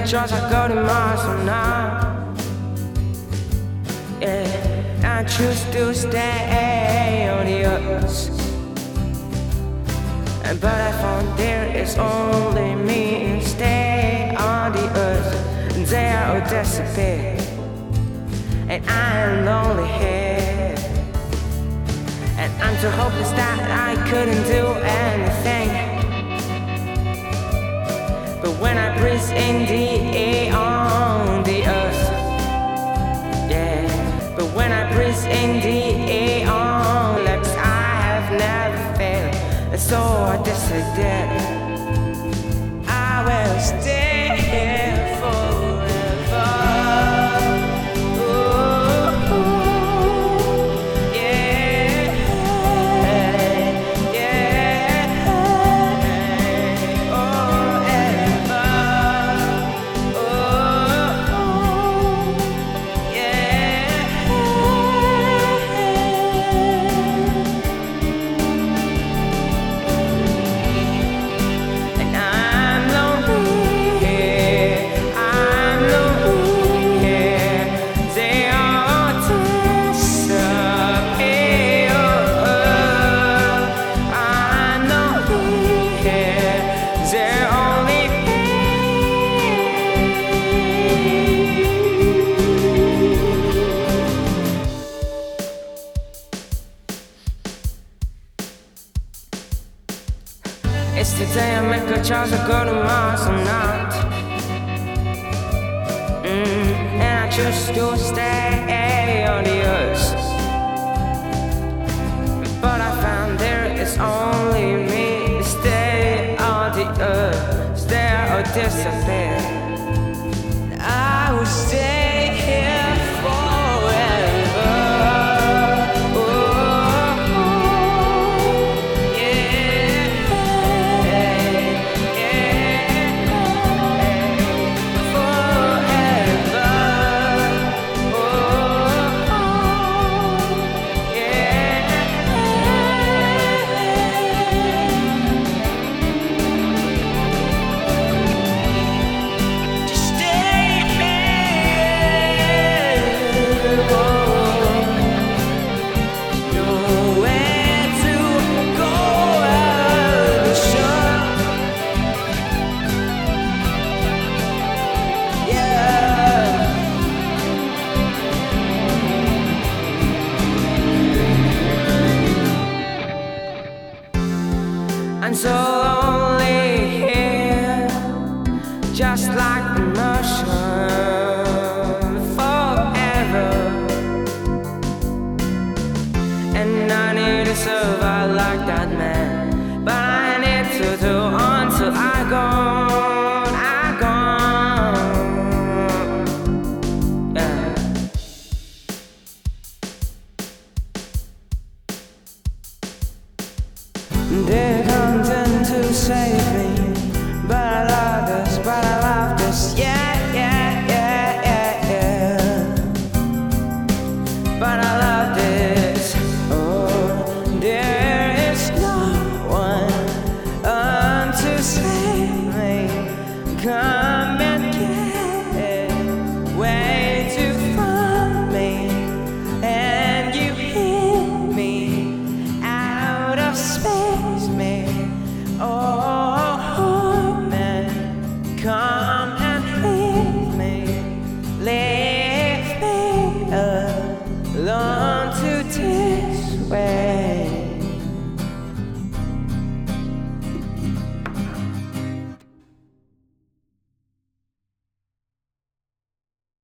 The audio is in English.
choice, I go to Mars or not. Yeah, I choose to stay on the earth. But I found there is only me. Stay on the earth, and they are all disappear. And I'm lonely here, and I'm so hopeless that I couldn't do anything. But when I breathe in the air on the earth, yeah. But when I breathe in the air on lips, I have never failed, and so I decided I will stay here forever. It's the day I make a choice, I go to Mars or not. And I choose to stay on the earth. But I found there is only me. Stay on the earth, stay or disappear. I will stay here forever. I'm so lonely here, just like the ocean forever. And I need to survive like that man, but I need to do until I gone, yeah. They come to save me, but I love this, yeah, yeah, yeah, yeah, yeah. But I love this, oh, there is no one to save me. Come and get way to find me, and you hit me out of space, me. Oh,